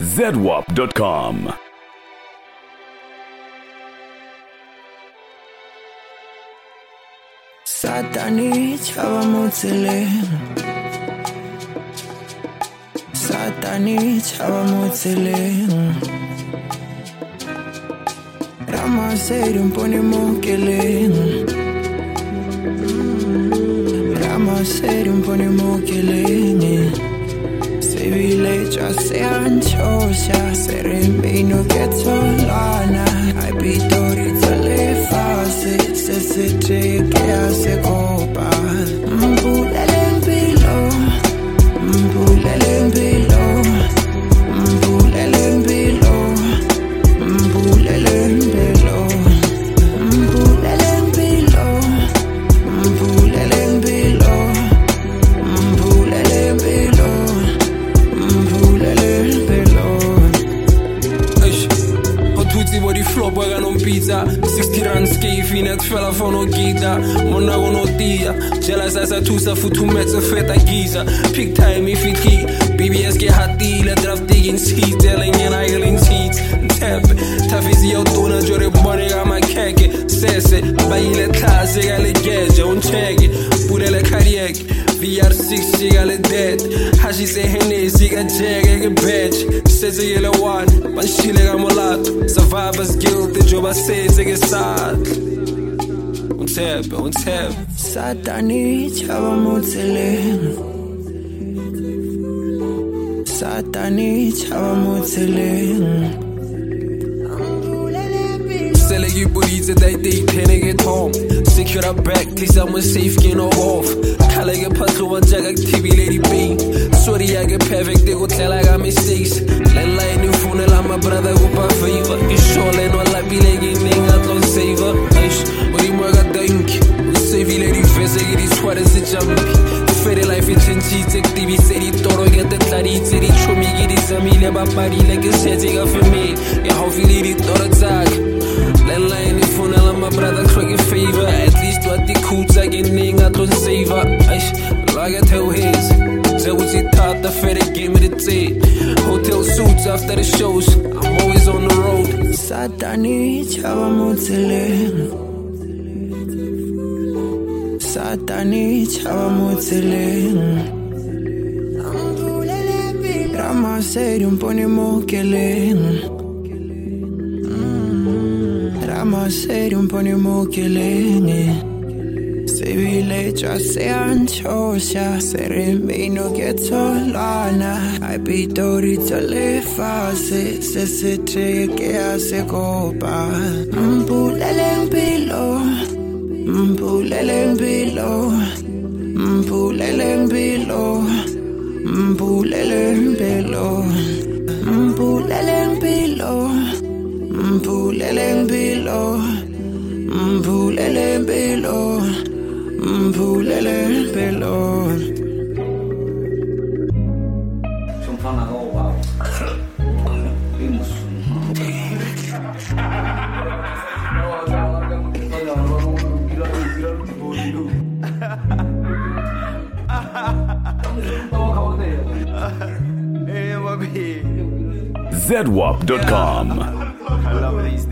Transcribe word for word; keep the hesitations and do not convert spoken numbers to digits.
zedwap dot com. Satani chava mutseleng Satani chava mutseleng Rama serum pone mokeleng Rama serum pone mokeleng Se vileja se anchosia Se remino ketolana Ai pitori tale fase Se se te que hace copa Mpulele mpilo Mpulele mpilo Mpulele mpilo Mpulele mpilo Mpulele mpilo Mpulele mpilo Mpulele mpilo Mpulele mpilo Eish, hotutsi body flop wega non pizza sixty rand skevi net fella for no gita Mona go no tia Jealous as a tusa futu metsa feta giza Pick time if it key B B S get hot deal draft digging seeds Telling and idling seeds Tap Tafizi autona jore bone ga makeke Sese Baile classe gale geje on check Pure le kariek V R six gale dead Hashi se Hennessy ga jege ge bitch Sese yele one Banshile ga molato Survivors guilty joba sese ge sad On tap on tap Satani chava mutseleng Satani chava mutseleng Selling you booties that they deep, penning it home. Secure a back, please I'm safe, get no off. Kala get patrol, one jack activity, lady B. Sorry, I get perfect, they go tell I got mistakes. Let line new phone, I'm my brother, go by favor. You sure, let no like be like anything, I don't save her. Ish, what you more got think? We save you, lady, face, I get these sweaters, it's jumpy. Fede life, it's in cheese, take T V, say the toro, get the clary, say the show me, get it, some me, never party, like a setting up for me. Yeah, how feel it, toro, tag. Landline if phone ala my brother crook favor At least what the coots I get ning I don't save her Ish, like I tell his That was it thought the fed gave me the tea Hotel suits after the shows I'm always on the road Satani chava mutseleng Satani chava mutseleng Rama serum pone mokeleng Rama serum pone mokeleng Se vileja se anchosia Se remino ketolana Ai pitori tale fase Se se te que hace copa Mpulele mpilo Mpulele mpilo Mpulele mpilo Mpulele mpilo Mpulele mpilo Mpulele mpilo Mpulele mpilo Mpulele mpilo 좀 편하고 와. 이 무슨 zedwap dot com. I love these